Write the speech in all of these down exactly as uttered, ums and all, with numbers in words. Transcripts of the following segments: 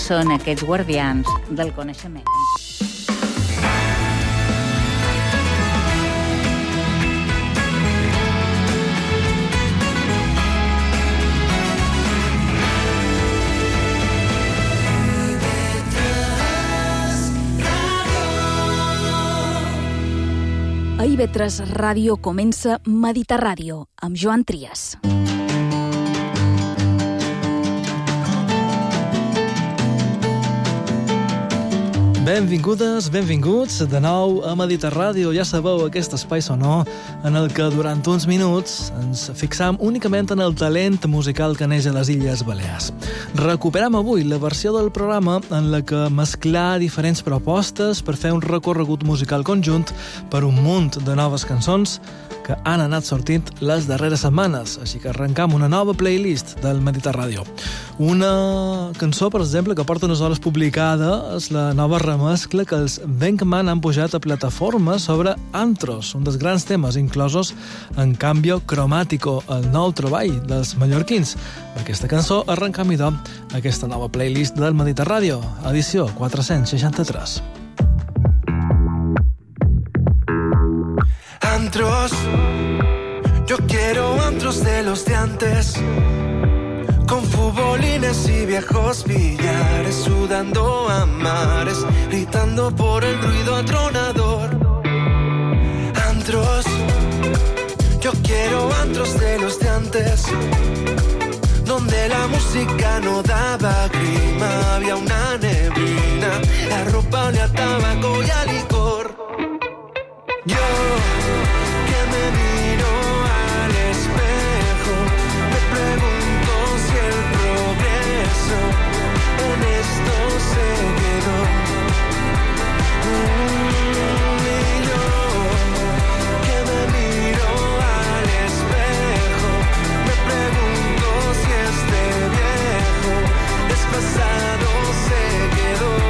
són aquests guardians del coneixement. A I V tres Ràdio comença Mediterràdio, amb Joan Trias. Benvingudes, benvinguts de nou a Mediterràdio. Ja sabeu, aquest espai sonor en el que durant uns minuts ens fixam únicament en el talent musical que neix a les Illes Balears. Recuperam avui la versió del programa en la que mesclar diferents propostes per fer un recorregut musical conjunt per un munt de noves cançons que han anat sortint les darreres setmanes. Així que arrencam una nova playlist del Mediterràdio. Una cançó, per exemple, que porta unes hores publicada és la nova remescla que els Venkman han pujat a plataforma sobre Antros, un dels grans temes inclosos en Cambio Cromático, el nou treball dels mallorquins. Aquesta cançó arrencam idò aquesta nova playlist del Mediterràdio, edició quatre-cents seixanta-tres. Antros, yo quiero antros de los de antes, con futbolines y viejos billares, sudando a mares, gritando por el ruido atronador. Antros, yo quiero antros de los de antes, donde la música no daba grima, había una neblina, la ropa olía a tabaco y a licor. Yo que me miro al espejo, me pregunto si el progreso en esto se quedó. Mm, y yo que me miro al espejo, me pregunto si este viejo desfasado se quedó.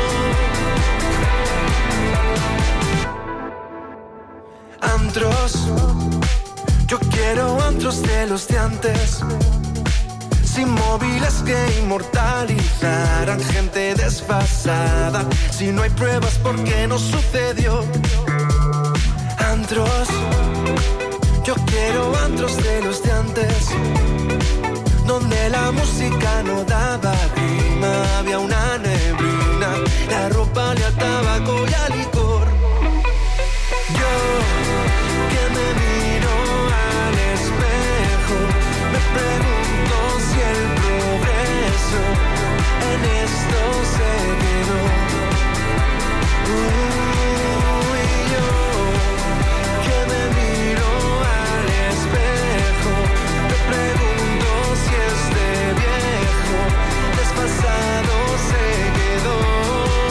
Antros, yo quiero antros de los de antes, sin móviles que inmortalizaran gente desfasada. Si no hay pruebas, ¿por qué no sucedió? Antros, yo quiero antros de los de antes, donde la música no daba grima, había una neblina, la ropa olía a tabaco y a licor. Yo que me miro al espejo, me pregunto si el progreso en esto se quedó. Uh, y yo que me miro al espejo, me pregunto si este viejo desfasado se quedó.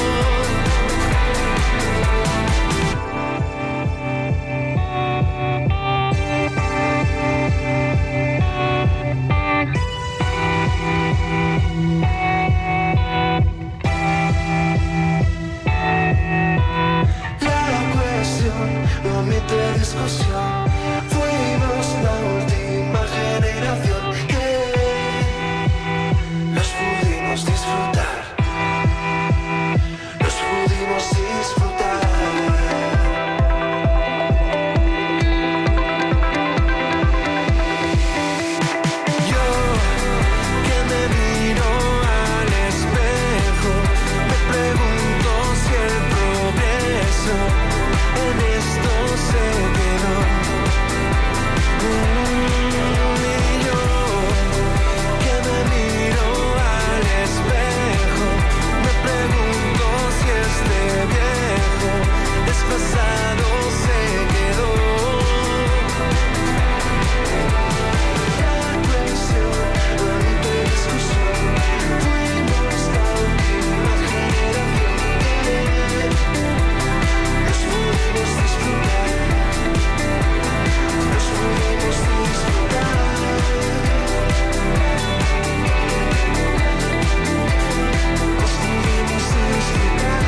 Discusión. Fuimos la última generación que los pudimos disfrutar, los pudimos disfrutar. Yo que me miro al espejo, me pregunto si el progreso en esto se quedó. Mm, y yo que me miro al espejo, me pregunto si este viejo desfasado se quedó. La presión, la discusión, fuimos la última generación que los pudimos disfrutar, los pudimos disfrutar. Los pudimos disfrutar.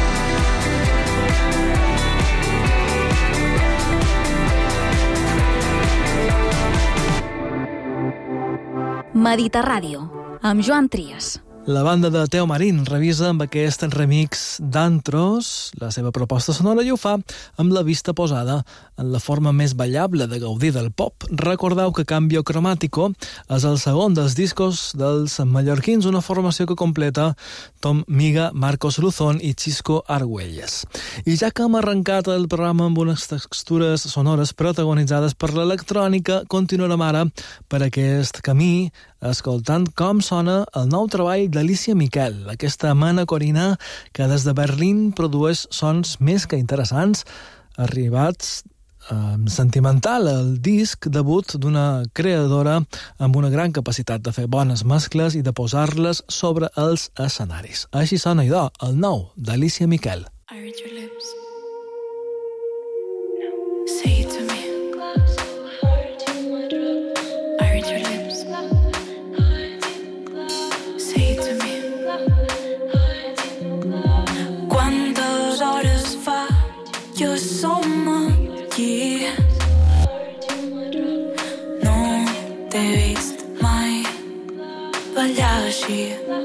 Mediterràdio, amb Joan Trias. La banda de Teo Marín revisa amb aquest remix d'Antros la seva proposta sonora i ho fa amb la vista posada en la forma més ballable de gaudir del pop. Recordeu que Cambio Cromático és el segon dels discos dels mallorquins, una formació que completa Tom Miga, Marcos Luzón i Xisco Argüelles. I ja que hem arrencat el programa amb unes textures sonores protagonitzades per l'electrònica, continuarem ara per aquest camí escoltant com sona el nou treball d'Alicia Miquel, aquesta manacorina que des de Berlín produeix sons més que interessants, arribats eh, sentimental, el disc debut d'una creadora amb una gran capacitat de fer bones mescles i de posar-les sobre els escenaris. Així sona idò, el nou d'Alicia Miquel. I read your lips. Say it to me. I read your lips. Say it to me. Quantes hores fa que som aquí? No t'he vist mai ballar així.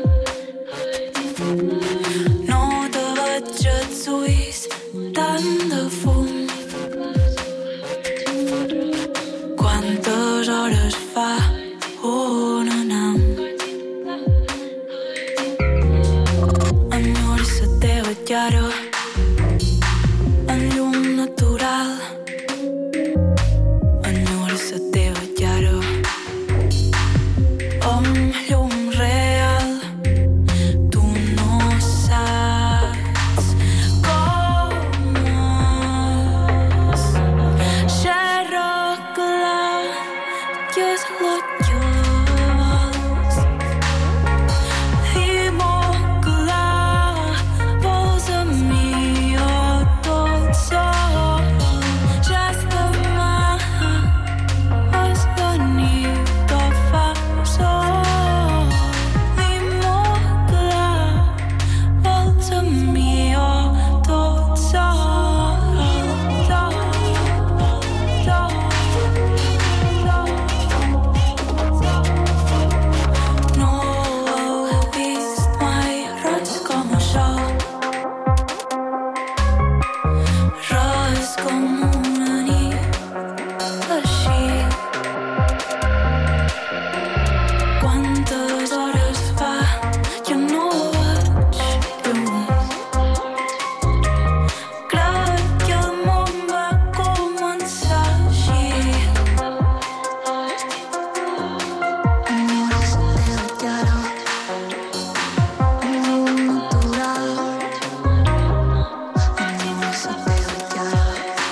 No te veig els ulls tan de fum. Quantes hores fa, on anem? Enyoro la teva cara en llum natural. Enyoro la teva cara amb llum real. Tu no saps com és. Xerra clar que és el que vols. Dime clar, vols amb mi o tot sol. Ja és demà, és la nit que fa sol. Dime clar, vols amb mi o tot sol. Sol, sol, sol. No heu vist mai res com això. Res com una nit així. Quantes hores fa que no veig llum. Crec que el món va començar així. Enyoro la teva cara amb llum natural. Enyoro la teva cara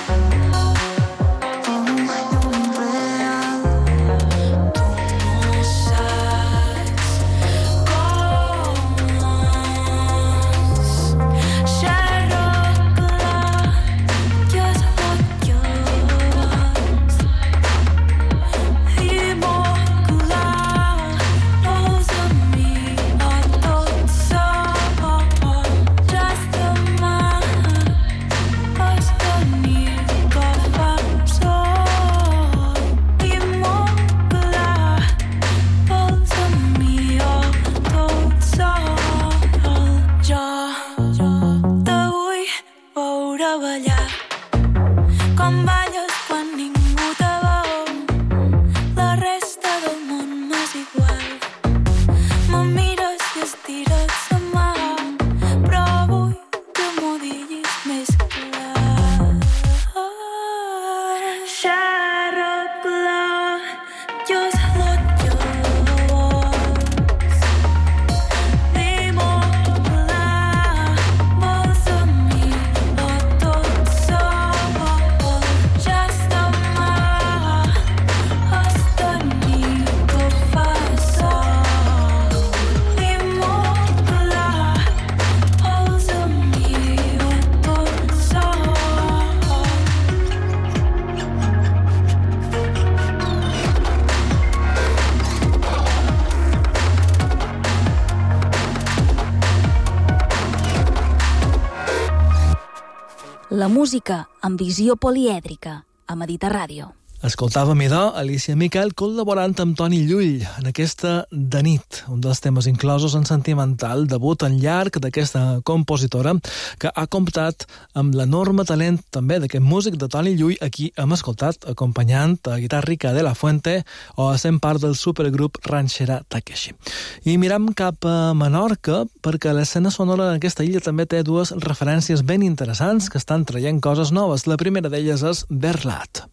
amb llum real. Tu no saps com és. Xerra clar que és el que vols. Dime clar, vols amb mi o tot sol. Ja és demà, és la nit que fa sol. Dime clar, vols amb mi o tot sol. Jo te vull veure ballar com balles quan ningú te veu. La resta del món m'és igual. Me mires i estires la mà, però vull que m'ho diguis més clar. Xerra clar, que és el que vols. Dime clar, vols amb mi o tot sol. Ja és demà, és la nit que fa sol. Dime clar, vols amb mi o tot sol. La música amb visió polièdrica a Mediterràdio. Escoltàvem, idò, Alicia Miquel col·laborant amb Toni Llull en aquesta De nit, un dels temes inclosos en Sentimental, debut en llarg d'aquesta compositora que ha comptat amb l'enorme talent també d'aquest músic de Toni Llull, a qui hem escoltat acompanyant a Guitarrica de la Fuente o sent part del supergrup Ranxera Takeshi. I miram cap a Menorca perquè l'escena sonora d'aquesta illa també té dues referències ben interessants que estan traient coses noves. La primera d'elles és Verlat.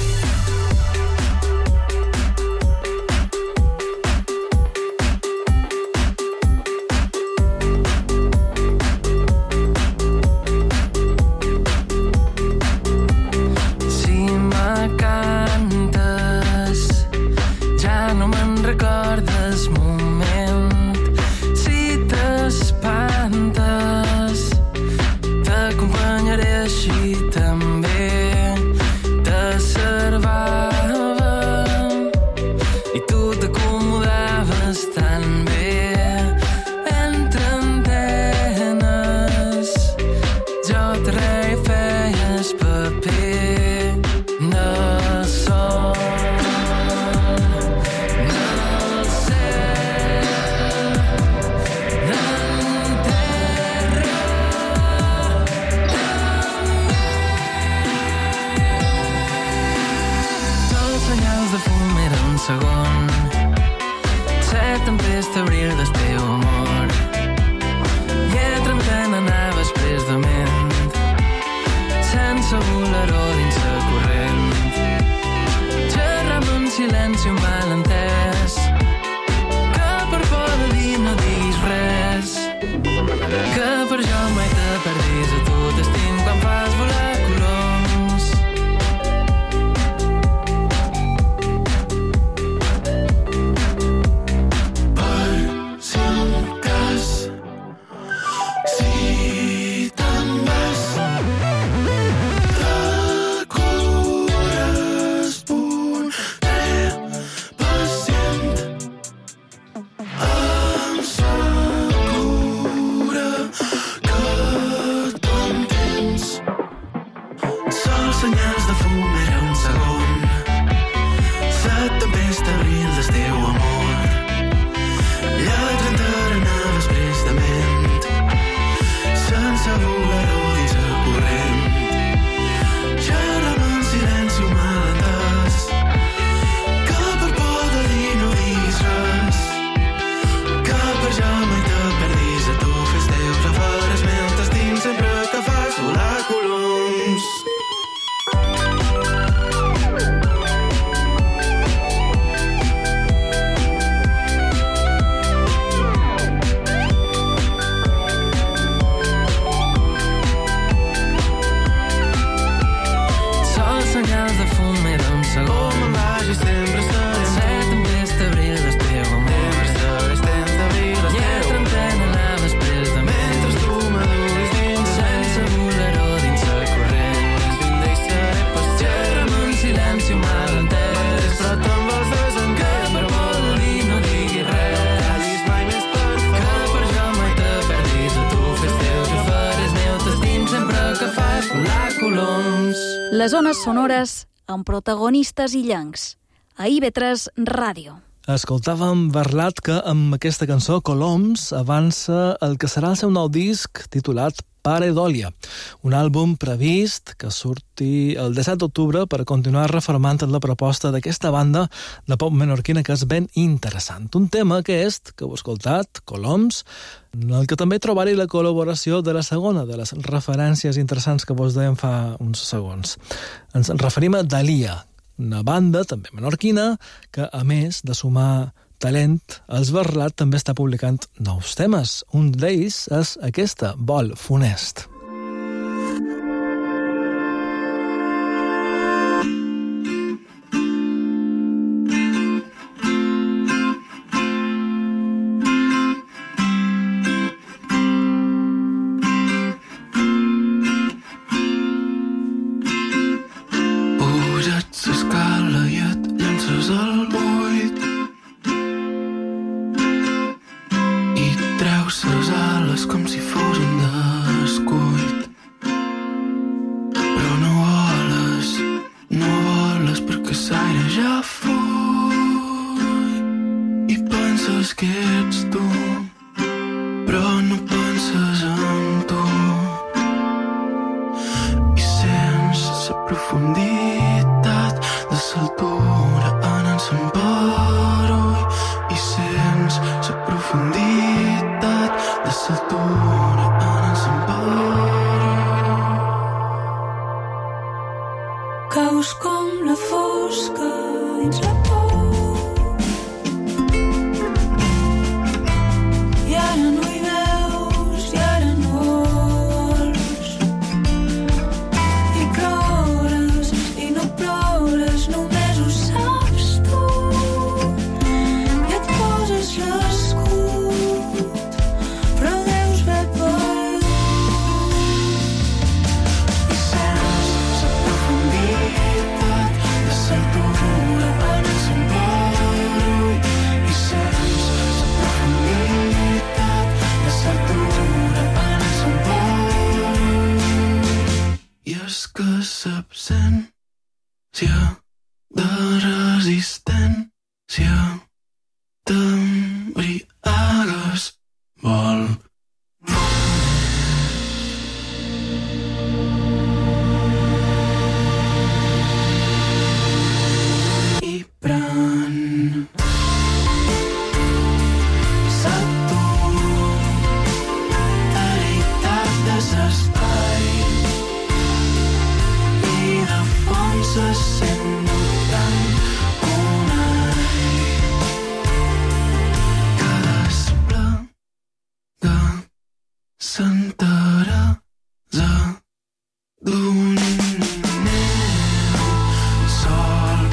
Les ones sonores amb protagonistes illencs. A I V tres Ràdio. Escoltàvem Verlat, que amb aquesta cançó, Coloms, avança el que serà el seu nou disc titulat Paredòlia, un àlbum previst que surti el disset d'octubre per continuar reformant la proposta d'aquesta banda de pop menorquina que és ben interessant. Un tema aquest, que heu escoltat, Coloms, en el que també trobaré la col·laboració de la segona de les referències interessants que vos dèiem fa uns segons. Ens referim a Dalia, una banda també menorquina que, a més de sumar talent, els Verlat també està publicant nous temes. Un d'ells és aquesta, Vol Funest. Pujats l'escala i et llences al buit i treus ses ales com si fos un descuit. s'atura en el sembrar. Caus com la fosca dins la por. I ara no hi veus, i ara no vols. I plores, i no plores, només ho saps tu. I et poses l'escut, però deus haver perdut. I sents la profunditat de s'altura en el cemball. I sents la profunditat de s'altura en el cemball. I és que l'absència de resistència t'embriagues vol. I pren totalitat de l'espai i de fons se sent notant un aire que desplega s'enteresa d'un neu sol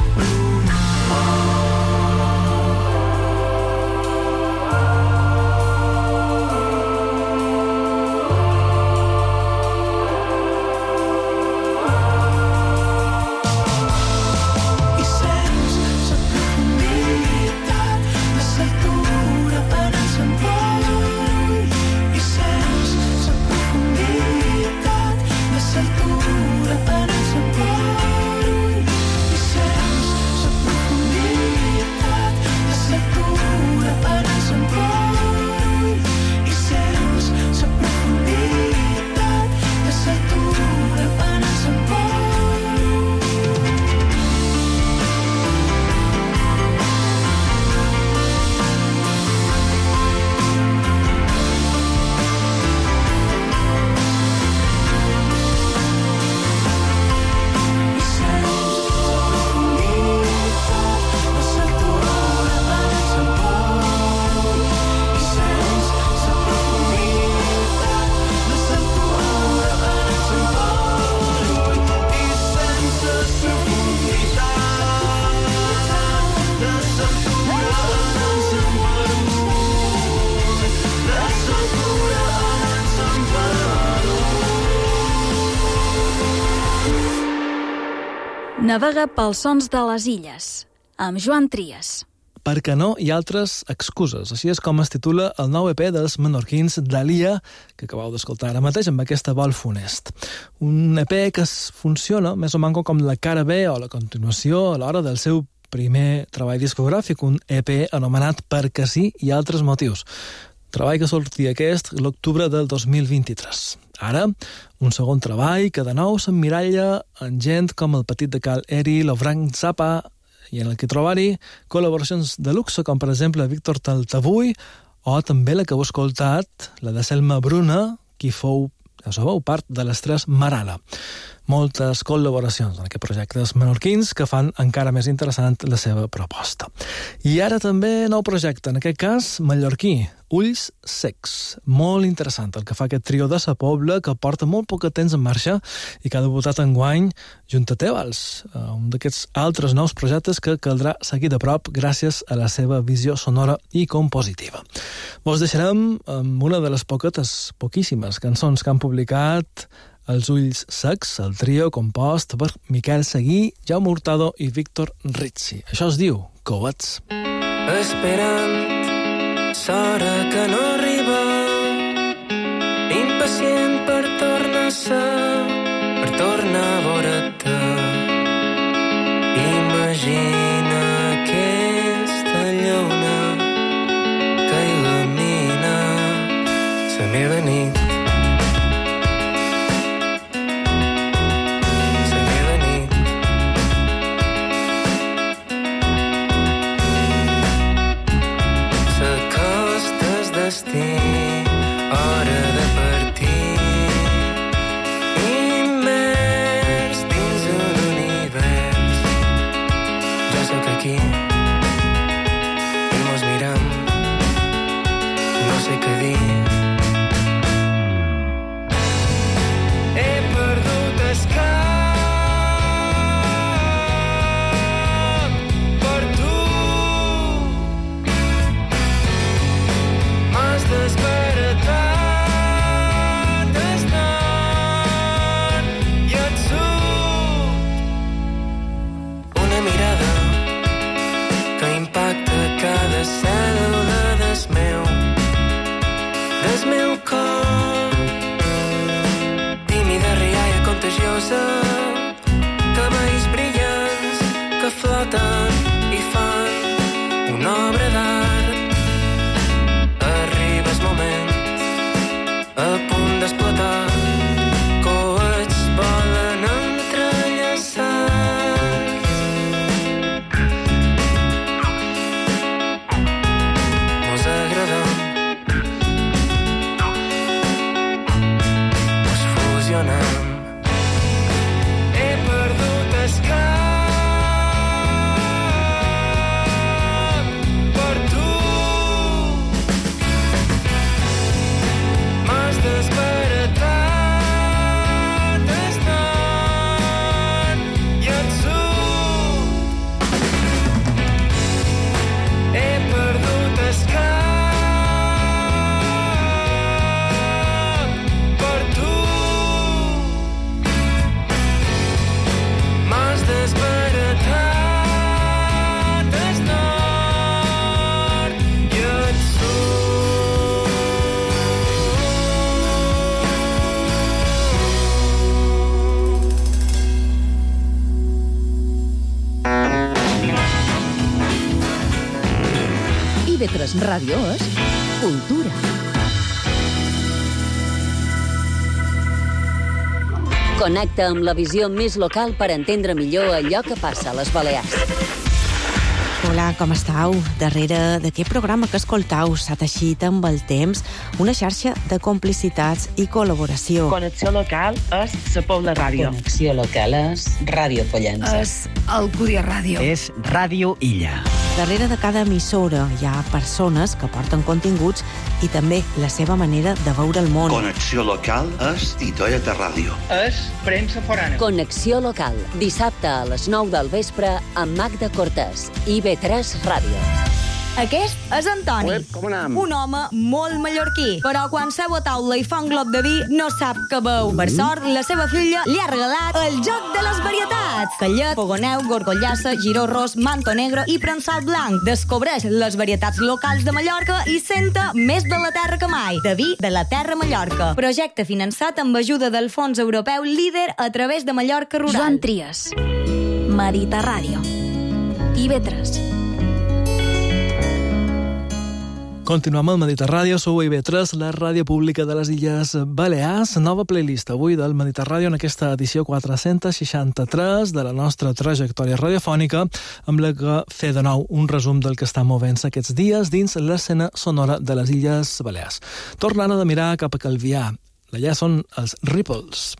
i sents la profunditat de s'altura en el cemball. I sents la profunditat de s'altura en el cemball. I sents la profunditat de s'altura en el cemball. I sents la profunditat de s'altura en el cemball. I sents la profunditat de s'altura en el cemball. I sents la profunditat de s'altura en el cemball. I sents la profunditat de s'altura en el cemball. De s'altura en el cemball. Navega pels sons de les illes, amb Joan Trias. Perquè no hi ha altres excuses. Així és com es titula el nou E P dels menorquins Dalia, que acabeu d'escoltar ara mateix amb aquesta Vol Funest. Un E P que es funciona més o manco com la cara B o la continuació a l'hora del seu primer treball discogràfic, un E P anomenat Perquè sí i altres motius. Treball que sortia aquest l'octubre del dos mil vint-i-tres. Ara, un segon treball que de nou s'emmiralla en gent com el petit de Cal Eri, lo Frank Zappa, i en el que trobar-hi col·laboracions de luxe, com per exemple Víctor Taltabull, o també la que heu escoltat, la de Selma Bruna, qui fou, ja sabeu, part de les tres Marala. Moltes col·laboracions en aquest projecte dels menorquins que fan encara més interessant la seva proposta. I ara també nou projecte, en aquest cas mallorquí, Ulls Secs. Molt interessant el que fa aquest trio de Sa Pobla, que porta molt poc temps en marxa i que ha debutat enguany junt a Tebals, un d'aquests altres nous projectes que caldrà seguir de prop gràcies a la seva visió sonora i compositiva. Vos deixarem amb una de les poquetes, poquíssimes cançons que han publicat Els Ulls Secs, el trio compost per Miquel Seguí, Jaume Hurtado i Víctor Rizzi. Això es diu Coets. Esperant l'hora que no arriba, impacient per tornar-se, per tornar a veure't. Imagina aquesta lluna que il·lumina la meva nit. Destí, oh, a punt d'explotar. Coets volen entrellaçats. Mos agradem, mos fusionem. He perdut el cap per tu. M'has desbaratat el nord i el sud. He perdut el cap per tu. M'has desbaratat el nord i el sud. I B tres Ràdio és cultura. Connecta amb la visió més local per entendre millor allò que passa a les Balears. Hola, com estàu? Darrere d'aquest programa que escoltau s'ha teixit amb el temps una xarxa de complicitats i col·laboració. Connexió local és la Pobla Ràdio. Connexió local és Ràdio Pollença. És Alcúdia Ràdio. És Ràdio Illa. Darrere de cada emissora hi ha persones que porten continguts i també la seva manera de veure el món. Connexió local és Itoeta Ràdio. És premsa forana. Connexió local, dissabte a les nou del vespre amb Magda Cortés, I B tres Ràdio. Aquest és Antoni, Uep, com anem? un home molt mallorquí, però quan seu a taula i fa un glob de vi no sap què beu. Per sort, la seva filla li ha regalat el joc de les varietats. Callet, fogoneu, gorgollassa, giró ros, manto negre i prensat blanc. Descobreix les varietats locals de Mallorca i senta més de la terra que mai. De vi de la terra Mallorca. Projecte finançat amb ajuda del Fons Europeu Líder a través de Mallorca Rural. Joan Trias, Mediterràdio, I B tres. Continuem al Mediterràdio, sou a I B tres, la ràdio pública de les Illes Balears. Nova playlist avui del Mediterràdio en aquesta edició quatre-cents seixanta-tres de la nostra trajectòria radiofònica, amb la que fer de nou un resum del que està movent-se aquests dies dins l'escena sonora de les Illes Balears. Tornant a mirar cap a Calvià. Allà són els Ripples.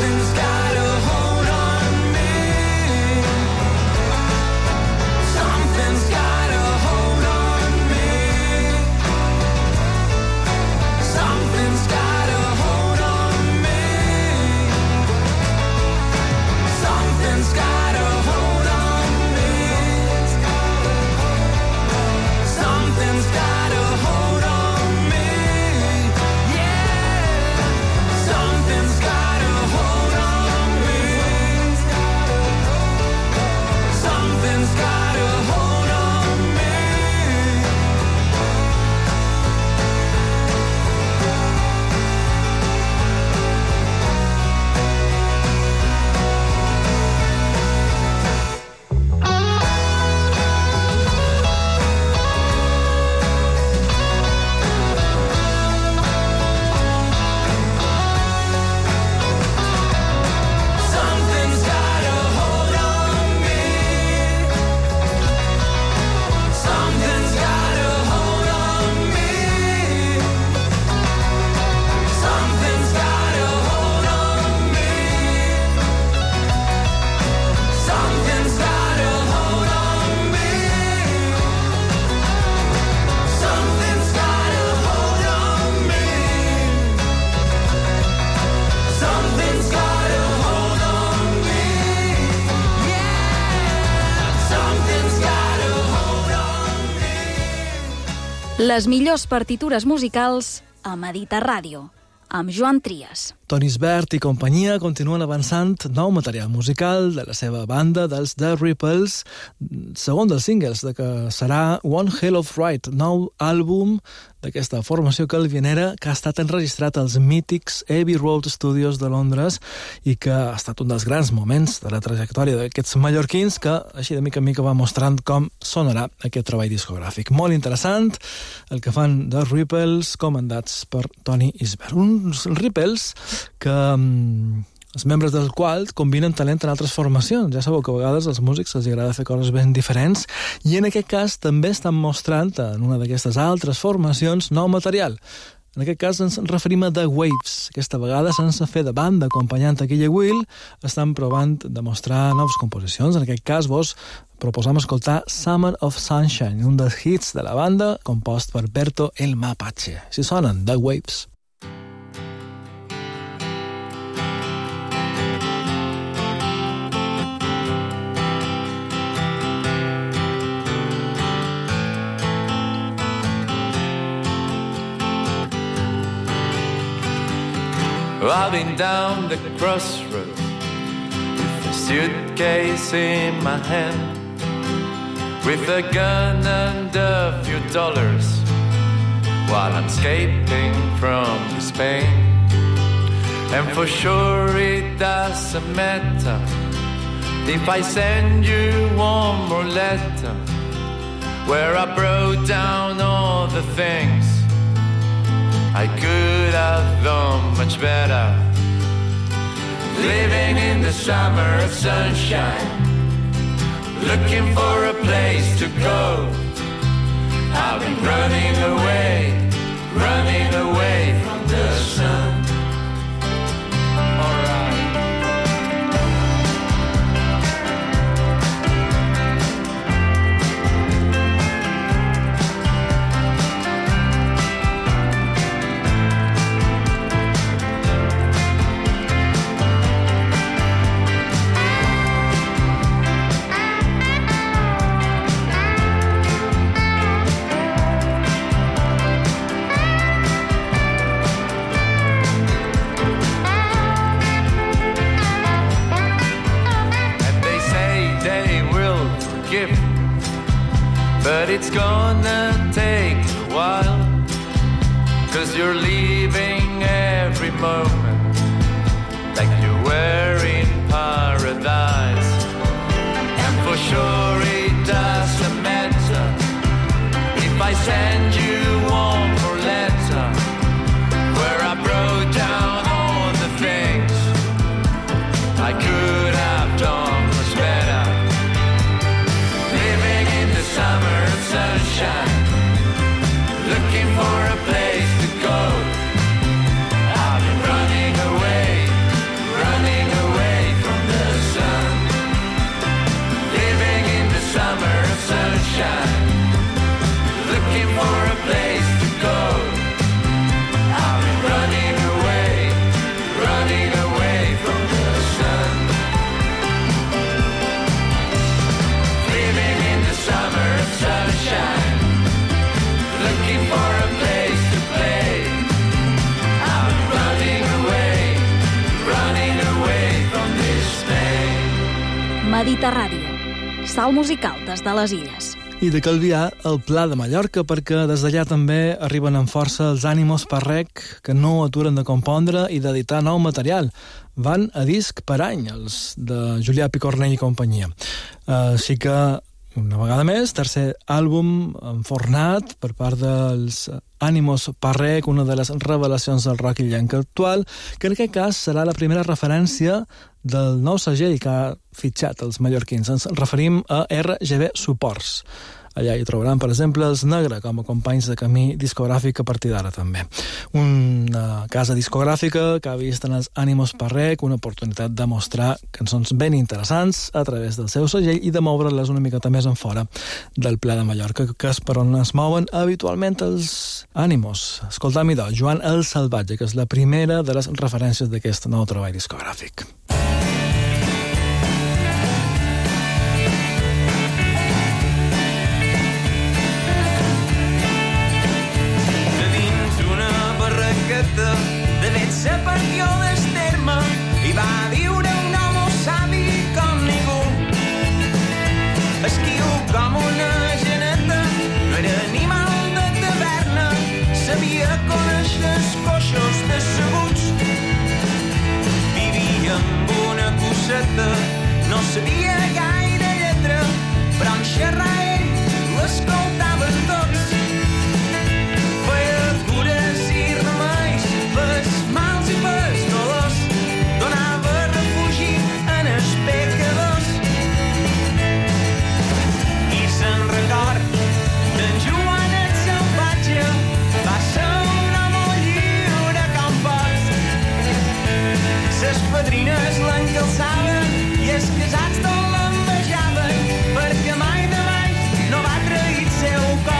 Something's got a hold on me. Something's got a hold on me. Something's got a hold on me. Something's got a hold on me. Something's got a hold on me. Yeah. Something's got a hold on me. Something's got a hold on me. Something's got a hold on me. Something's got a hold on me. Something's got a hold on me. Something's got a hold on me. Something's got a hold on me. Something's got a hold on me. Yeah. Something's got a hold on me. Les millors partitures musicals a Mediterràdio, amb Joan Trias. Toni Isbert i companyia continuen avançant nou material musical de la seva banda, dels The Ripples, segon dels singles de que serà One Hell of Ride, nou àlbum d'aquesta formació calvinera que ha estat enregistrat als mítics Abbey Road Studios de Londres i que ha estat un dels grans moments de la trajectòria d'aquests mallorquins que així de mica en mica va mostrant com sonarà aquest treball discogràfic. Molt interessant el que fan The Ripples, comandats per Toni Isbert. Uns Ripples que um, els membres del qual combinen talent en altres formacions. Ja sabeu que a vegades als músics els agrada fer coses ben diferents i en aquest cas també estan mostrant en una d'aquestes altres formacions nou material. En aquest cas ens referim a The Waves. Aquesta vegada, sense fer de banda acompanyant a Guille Will, estan provant de mostrar noves composicions. En aquest cas, vos proposam escoltar Summer of Sunshine, un dels hits de la banda compost per Berto el Mapache. Si sonen The Waves. I've been down the crossroads with a suitcase in my hand, with a gun and a few dollars, while I'm escaping from this pain. And for sure it doesn't matter if I send you one more letter where I wrote down all the things I could have done much better. Living in the summer of sunshine, looking for a place to go. I've been running away, running away from the sun. Alright. But it's gonna take a while, 'cause you're leaving every moment like you were in paradise. And for sure it doesn't matter if I send you one more letter where I wrote down all the things I could have done much better. Living in the summer of sunshine, looking for a place to go. I've been running Mediterràdio, salt musical des de les illes. I de Calvià, el Pla de Mallorca, perquè des d'allà també arriben amb força els ànimos Parrec, que no aturen de compondre i d'editar nou material. Van a disc per any, els de Julià Picornell i companyia. Així que, una vegada més, tercer àlbum enfornat per part dels Ànimos Parrec, una de les revelacions del rock illenc actual, que en aquest cas serà la primera referència del nou segell que ha fitxat els mallorquins. Ens referim a R G B Suports. Allà hi trobaran, per exemple, els Negre com a companys de camí discogràfic a partir d'ara també. Una casa discogràfica que ha vist en els Ànimos Parrec una oportunitat de mostrar cançons ben interessants a través del seu segell i de moure-les una miqueta més en fora del Pla de Mallorca, que és per on es mouen habitualment els Ànimos. Escoltam-hi, doncs, Joan el Salvatge, que és la primera de les referències d'aquest nou treball discogràfic. De fet se partió d'Esterma i va viure un home savi com ningú. Esquiu com una geneta, no era animal de taverna, sabia conèixer els coixos decebuts. Vivia amb una coseta, no sabia gaire lletra, però en xerrar ell l'escoltaven tots. Feia cures i remeis, pels mals i pels dolors, donava refugi en els pecadors. I se'n record d'en Joan el Salvatge, va ser un home lliure com pots. Ses padrines l'encalçaven i els casats tot l'envejaven, perquè mai de mai no va trair el seu cor.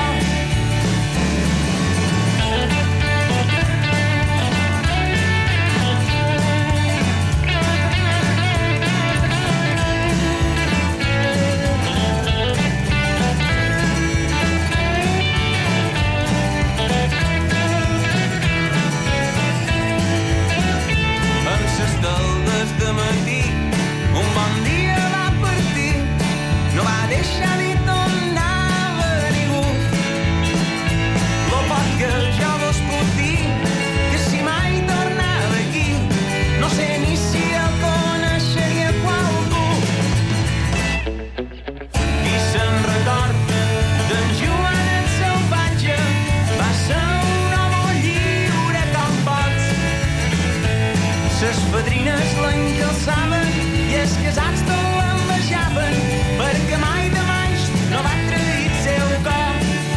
De matí, un bon dia va partir, no va deixar ni tornava a ningú. Lo poc que jo vos puc dir, que si mai tornava aquí, no sé ni si el coneixeria qualcú. I se'n record d'en Joan el Salvatge, va ser un home lliure com pots. Ses padrines l'encalçaven i els casats tot l'envejaven, perquè mai de mai no va trair el seu cor.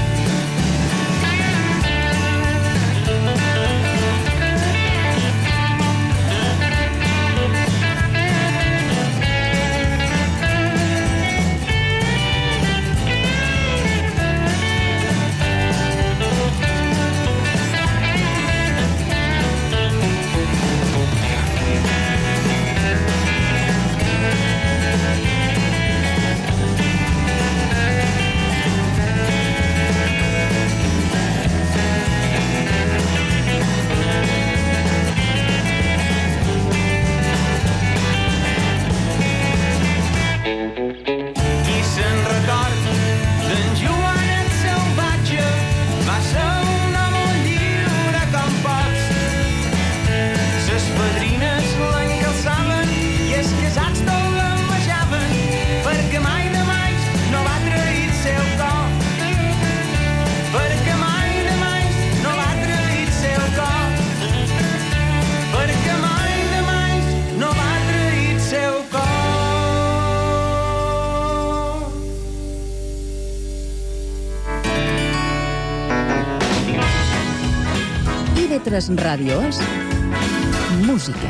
i ve tres Ràdio és música.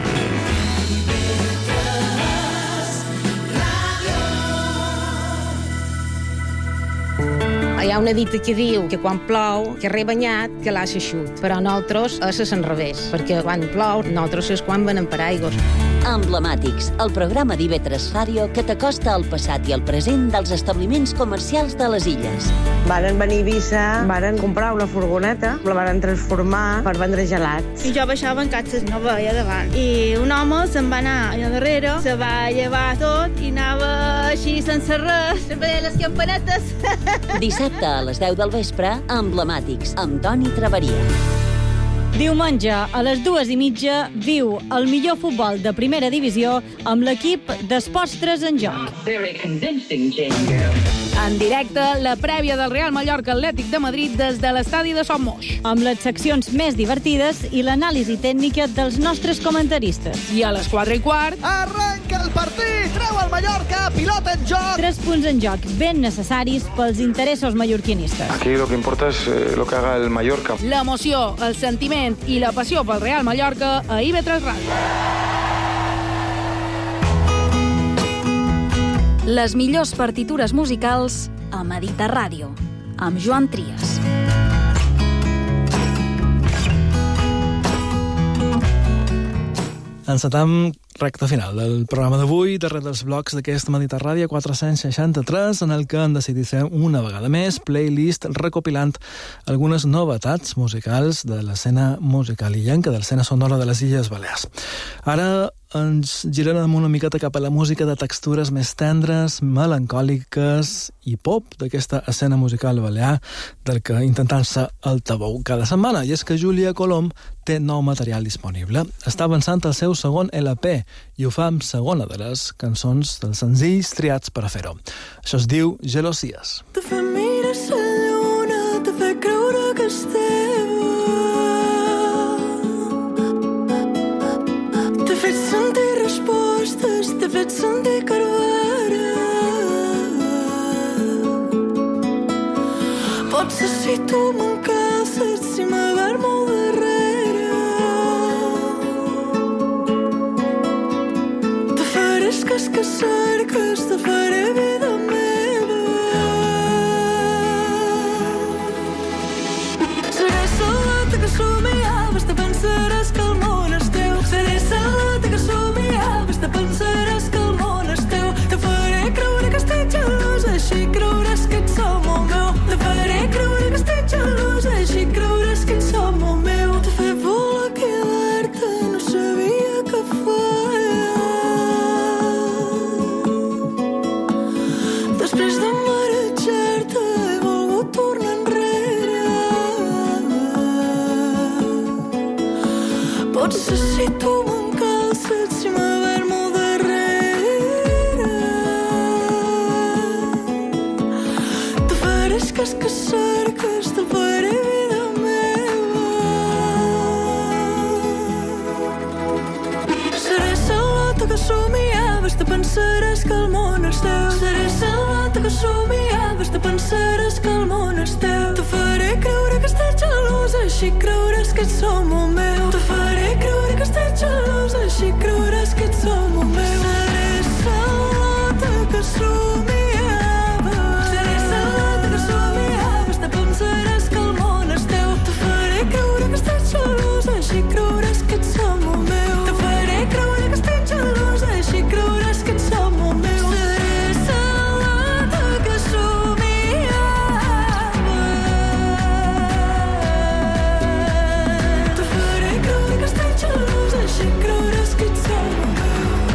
Hi ha una dita que diu que quan plou, que rebanyat, que l'ha xut. Però nosaltres és al revés, perquè quan plou, nosaltres és quan venem per aigües. Emblemàtics, el programa d'I V tres Ràdio que t'acosta al passat i al present dels establiments comercials de les illes. Varen venir a Eivissa, varen comprar una furgoneta, la varen transformar per vendre gelats. I jo baixava en catxes, no veia davant. I un home se'n va anar allà darrere, se va llevar tot i anava així sense res, veia les campanetes. Dissabte a les deu del vespre, Emblemàtics, amb Toni Traveria. Diumenge, a les dues i mitja, viu el millor futbol de primera divisió amb l'equip d'Esports tres en joc. En directe, la prèvia del Real Mallorca Atlètic de Madrid des de l'estadi de Son Moix. Amb les seccions més divertides i l'anàlisi tècnica dels nostres comentaristes. I a les quatre i quart... Arranca el partit! Treu el Mallorca, pilota en joc! Tres punts en joc ben necessaris pels interessos mallorquinistes. Aquí lo que importa es eh, lo que haga el Mallorca. L'emoció, el sentiment i la passió pel Real Mallorca a I V tres Ràdio. Les millors partitures musicals a Mediterràdio, amb Joan Trias. Encetam recta final del programa d'avui, darrere dels blocs d'aquesta Mediterràdio quatre-cents seixanta-tres, en el que hem decidit fer una vegada més playlist recopilant algunes novetats musicals de l'escena musical illenca, de l'escena sonora de les Illes Balears. Ara ens girarem una miqueta cap a la música de textures més tendres, melancòliques i pop d'aquesta escena musical balear, del que intentant-se el tabou cada setmana. I és que Júlia Colom té nou material disponible. Està avançant el seu segon L P i ho fa amb segona de les cançons dels senzills triats per a fer-ho. Això es diu Gelosies. Te fa mirar la lluna, te fa creure que és teva. T'he fet sentir respostes, t'he fet sentir carvera. Potser si tu m'encalces, si m'aver molt darrere. Te faré escàs que cerques, te faré vida meva. Seré salata que somiaves, te pensaràs que el món és teu. Seré salata que somiaves, te pensaràs que el món és teu. Te faré creure que estic gelosa, així creuràs que ets home meu. Te faré creure que estic gelosa, així creuràs que ets home meu. Te fer voler quedar-te, no sabia què feia. Després de marejar-te he volgut tornar enrere. Potser si tu m'encalces, si m'haver molt darrere. Te faré escàs que cerques, te faré vida meva. Seré salata que somiaves, te pensaràs que el món és teu. Seré salata que somiaves, te pensaràs que el món és teu. Te faré creure que estic gelosa, així creuràs que ets home meu. Te faré creure que estic gelosa, així creuràs que ets home meu. Seré salata que somiaves. Seré salata que somiaves, te pensaràs que el món és teu. Te faré creure que estic gelosa, així creuràs que ets home meu. Te faré creure que estic gelosa, així creuràs que ets home meu. Seré salata que somiaves. Te faré creure que estic gelosa, així creuràs que ets home meu.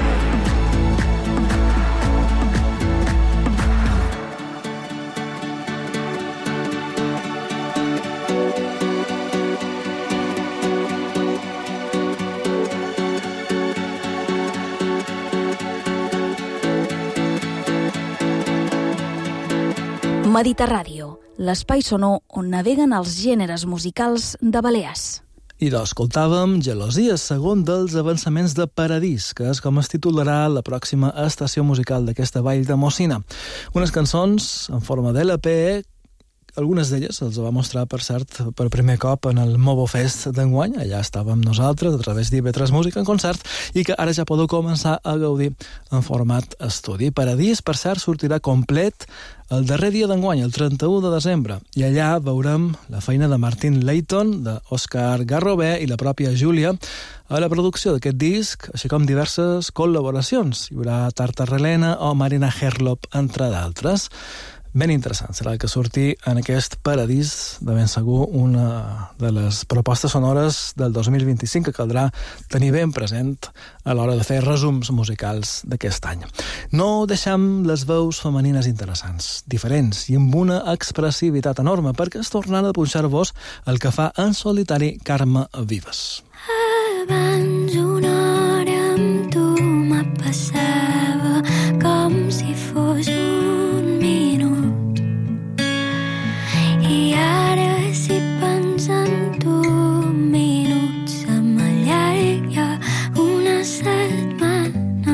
Mediterràdio, l'espai sonor on naveguen els gèneres musicals de Balears. I d'escoltàvem Gelosies, segon dels avançaments de Paradís, que és com es titularà la pròxima estació musical d'aquesta vall de Mocina. Unes cançons en forma de L P algunes d'elles els va mostrar, per cert, per primer cop en el Movo Fest d'enguany. Allà estàvem nosaltres, a través d'I V tres Música en concert, i que ara ja podeu començar a gaudir en format estudi. Paradís, per cert, sortirà complet el darrer dia d'enguany, el trenta-u de desembre, i allà veurem la feina de Martin Layton, d'Òscar Garrobé i la pròpia Júlia a la producció d'aquest disc, així com diverses col·laboracions. Hi haurà Tartarelena o Marina Herlop, entre d'altres. Ben interessant serà el que surti en aquest Paradís, de ben segur una de les propostes sonores del dos mil vint-i-cinc que caldrà tenir ben present a l'hora de fer resums musicals d'aquest any. No deixem les veus femenines interessants, diferents i amb una expressivitat enorme, perquè es tornarà a punxar-vos el que fa en solitari Carme Vives. Abans una hora amb tu me passava com si fos un minut, i ara si penso en tu minuts se m'allarga una setmana,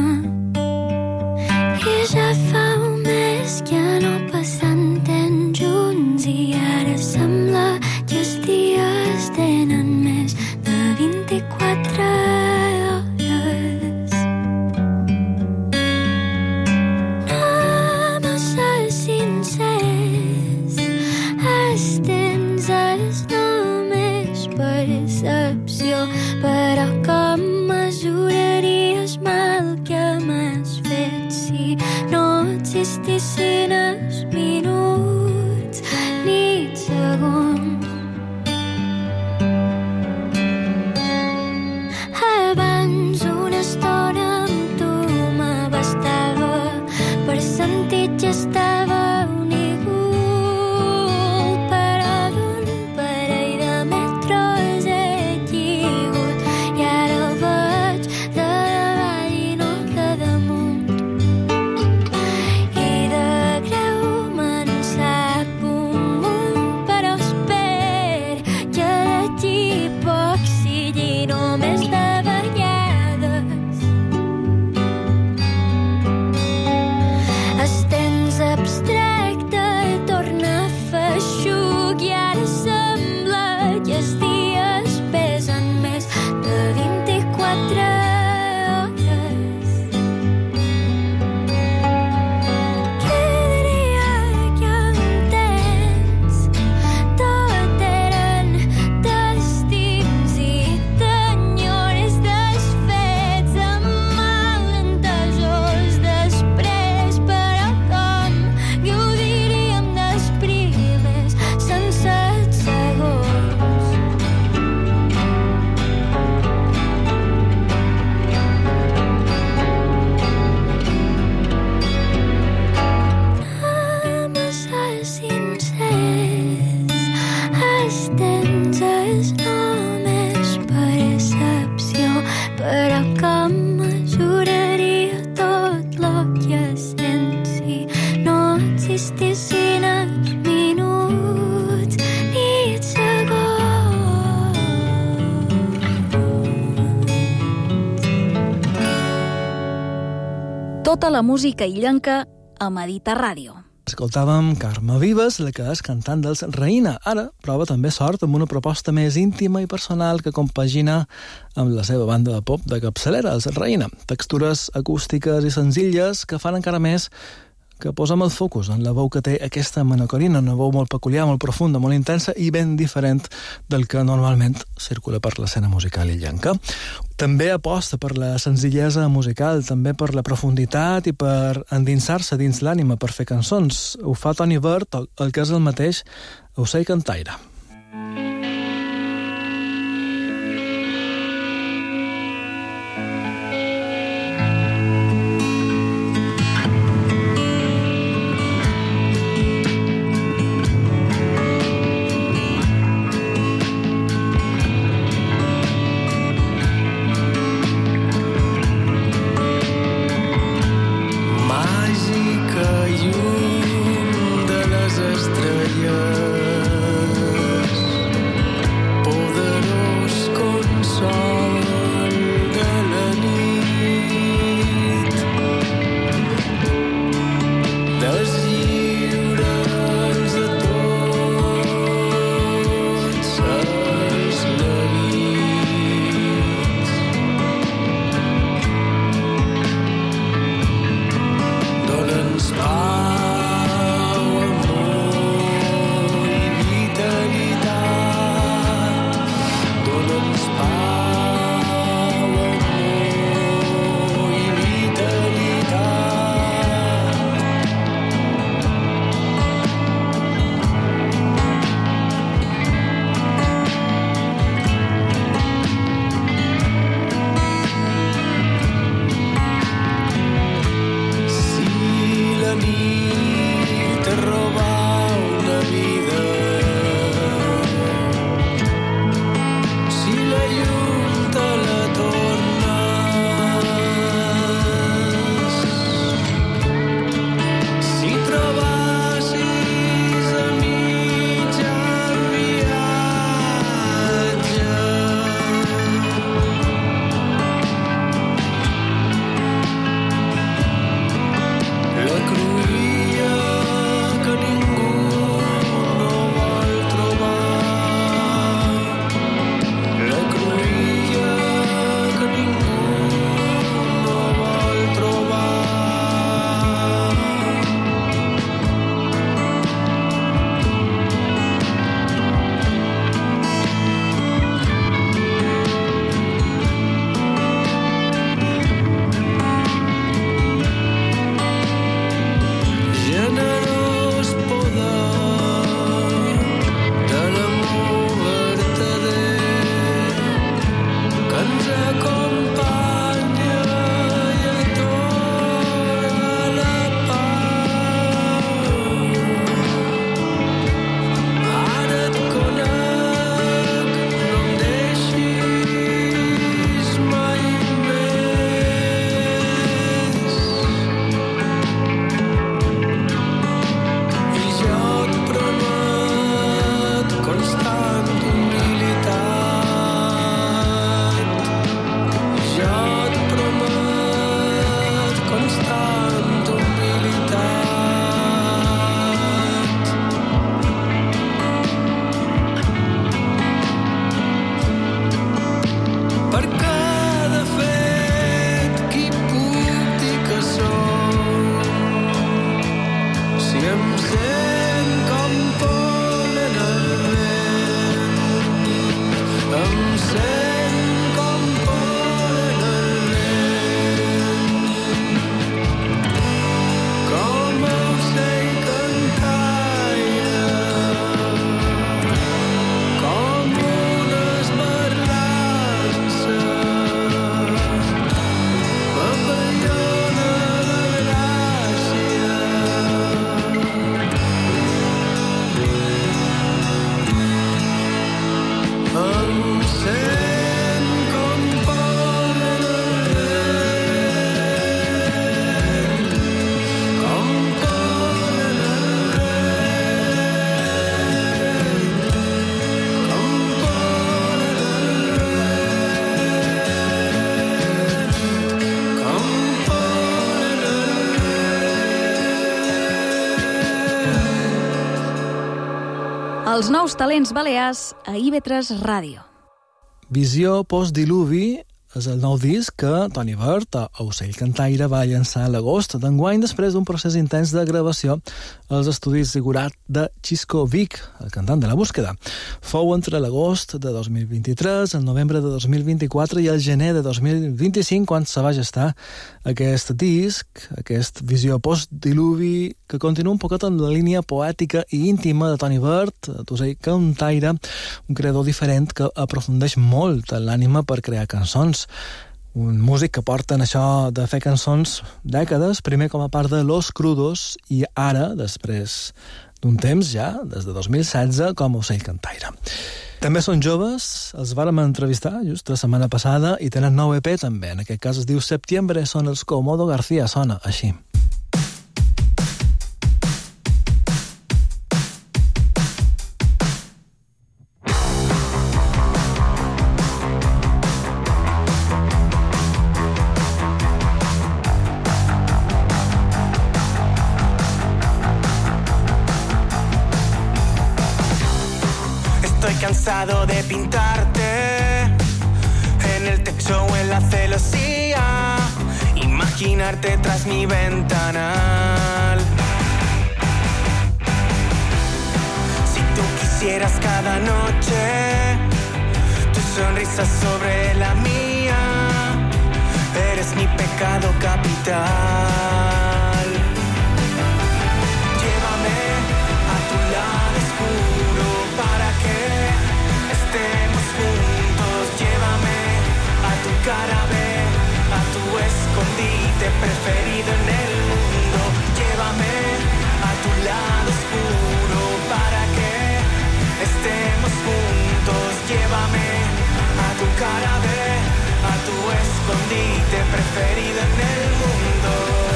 i ja fa un mes que no passem temps junts i ara sembla que els dies tenen més de vint-i-quatre hores. No me sé sincers, els temps és només percepció, però com mesuraries mal que m'has fet si no existissin els minuts ni segons? Abans una estona amb tu m'abastava per sentir que estava un igual, però d'un parell de metres he caigut i ara el veig de davall i no de damunt, i de greu me'n sap un munt, però espero que d'aquí poc sigui només de abstracte torna a feixuc i ara sembla que els dies pesen més de vint-i-quatre hores. Qui diria que en temps tot eren destins i t'enyores desfets amb malentesos després, però com gaudiríem dels primers sense segons. No me sé sincers, els temps és només percepció, però com mesuraria tot lo que sents si no existissin els minuts ni segons? Tota la música illenca a Medita Ràdio. Escoltàvem Carme Vives, la que és cantant dels Reina. Ara prova també sort amb una proposta més íntima i personal que compagina amb la seva banda de pop de capçalera, els Reina. Textures acústiques i senzilles que fan encara més que posem el focus en la veu que té aquesta manacorina, una veu molt peculiar, molt profunda, molt intensa i ben diferent del que normalment circula per l'escena musical illenca. També aposta per la senzillesa musical, també per la profunditat i per endinsar-se dins l'ànima, per fer cançons. Ho fa Toni Bert, el que és el mateix ocell cantaire. Màgica llum de les estrelles Els nous talents balears a I V tres Ràdio. Visió postdiluvi és el nou disc que Toni Bert, a Ocell Cantaire, va llançar a l'agost d'enguany després d'un procés intens de gravació als estudis Zigurat de Xisco Vic, el cantant de La Búsqueda. Fou entre l'agost de dos mil vint-i-tres, el novembre de dos mil vint-i-quatre i el gener de dos mil vint-i-cinc quan se va gestar aquest disc, aquest visió postdiluvi que continua un poquet en la línia poètica i íntima de Toni Bert, d'Ocell Cantaire, un creador diferent que aprofundeix molt en l'ànima per crear cançons. Un músic que porta en això de fer cançons dècades, primer com a part de Los Crudos i ara, després d'un temps ja, des de dos mil setze, com a Ocell Cantaire. També són joves, els vàrem entrevistar just la setmana passada i tenen nou E P també, en aquest cas es diu Septiembre, són els Comodo García, sona així. Cansado de pintarte en el techo o en la celosía, imaginarte tras mi ventanal. Si tú quisieras cada noche tu sonrisa sobre la mía, eres mi pecado capital. Llévame a tu lado oscuro para que estemos juntos, llévame a tu cara B, a tu escondite preferido en el mundo. Llévame a tu lado oscuro para que estemos juntos, llévame a tu cara B, a tu escondite preferido en el mundo.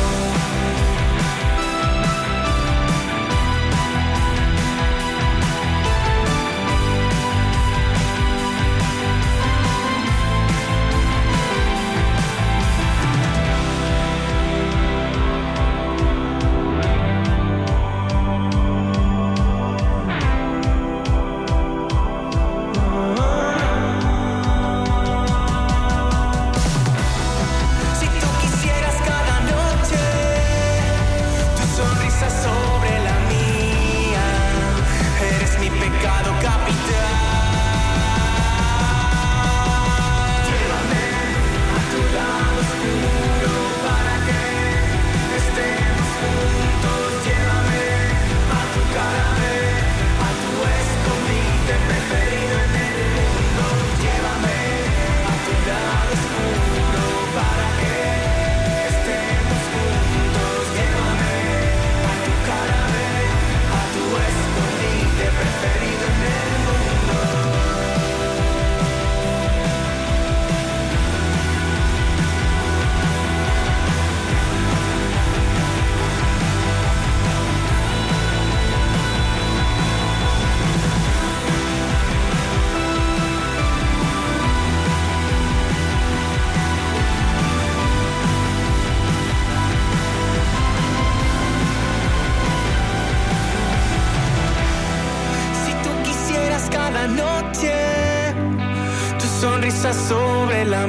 Sobre la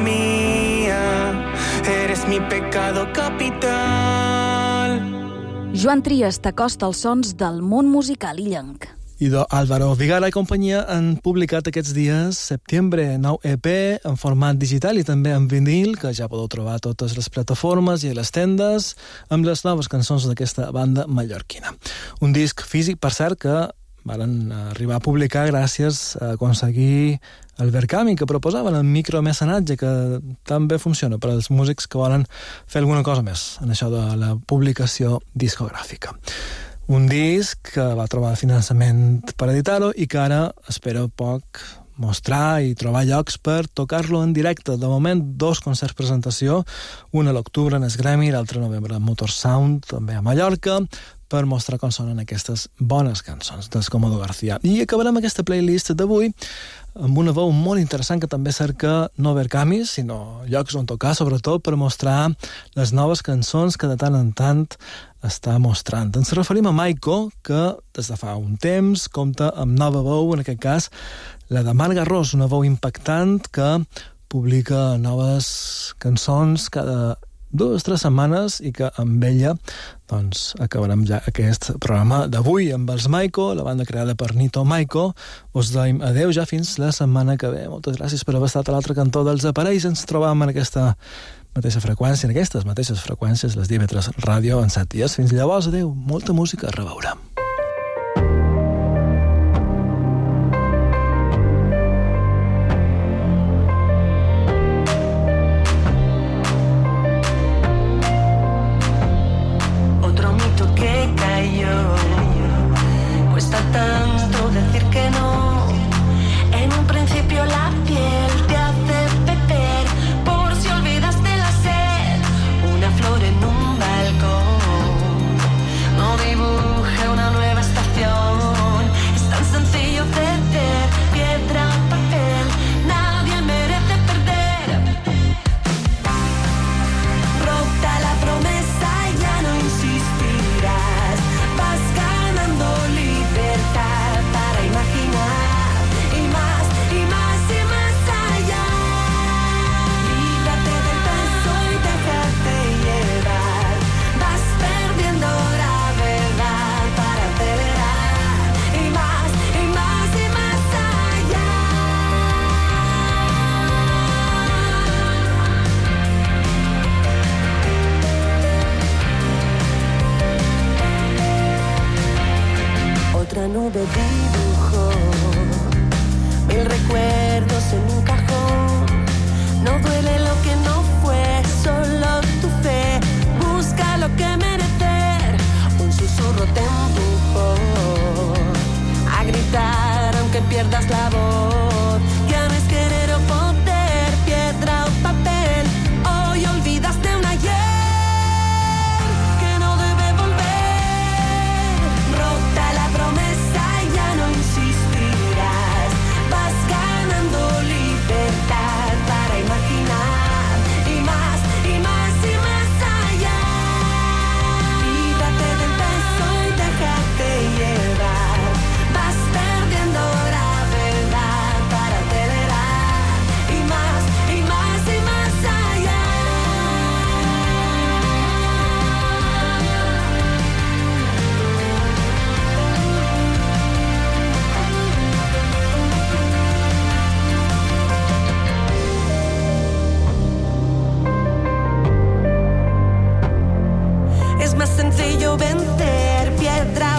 mía, eres mi pecado capital. Joan Trias t'acosta als sons del món musical illenc. I d'Álvaro Vigara i companyia han publicat aquests dies Septiembre, nou E P en format digital i també en vinil, que ja podeu trobar a totes les plataformes i a les tendes, amb les noves cançons d'aquesta banda mallorquina. Un disc físic, per cert, que van arribar a publicar gràcies a aconseguir el Verkami, que proposaven el micromecenatge, que també funciona per als músics que volen fer alguna cosa més en això de la publicació discogràfica. Un disc que va trobar finançament per editar-ho i que ara espera poc mostrar i trobar llocs per tocar-lo en directe. De moment, dos concerts presentació, un a l'octubre en Esgremi i l'altre a novembre a Motor Sound, també a Mallorca, per mostrar com sonen aquestes bones cançons del Comodo García. I acabarem aquesta playlist d'avui amb una veu molt interessant que també cerca no Verkamis, sinó llocs on tocar, sobretot per mostrar les noves cançons que de tant en tant està mostrant. Ens referim a Maiko, que des de fa un temps compta amb nova veu, en aquest cas la de Marc Garrós, una veu impactant que publica noves cançons cada dues o tres setmanes i que amb ella doncs, acabarem ja aquest programa d'avui amb els Maiko, la banda creada per Nito Maiko. Us dèiem adeu ja fins la setmana que ve. Moltes gràcies per haver estat a l'altre cantó dels aparells. Ens trobam en aquesta mateixa freqüència, en aquestes mateixes freqüències, les Divetres Ràdio, en set dies. Fins llavors, adeu. Molta música a reveure. Tanto decir que no. En un principio la piel te hace beber, por si olvidaste la sed, una flor en un balcón no dibuje una nueva estación. Es tan sencillo ceder piedra o papel, nadie merece perder. Rota la promesa, ya no insistirás, vas ganando libertad para imaginar y más, y más, y más allá. Líbrate del peso y déjate llevar, vas perdiendo gravedad para acelerar y más, y más, y más allá. Otra nube dibujó mil recuerdos en un cajón. No duele lo que no fue, solo tu fe. Busca lo que merecer. Un susurro te empujó a gritar aunque pierdas la voz. Ya no es querer o poder, piedra o papel. Hoy olvidaste un ayer que no debe volver. Rota la promesa, ya no insistirás, vas ganando libertad para imaginar y más, y más, y más allá. Líbrate del peso y déjate llevar, vas perdiendo gravedad para acelerar y más, y más, y más allá. Es más sencillo vencer piedra